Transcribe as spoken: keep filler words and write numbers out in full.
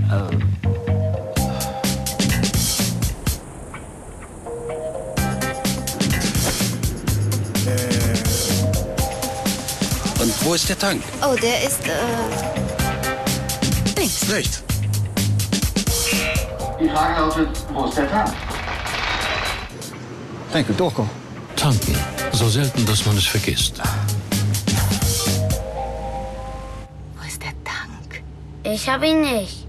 Äh. Und wo ist der Tank? Oh, der ist, äh... links. Rechts. Die Frage lautet, wo ist der Tank? Danke, Durchko. Tanken. So selten, dass man es vergisst. Wo ist der Tank? Ich hab ihn nicht.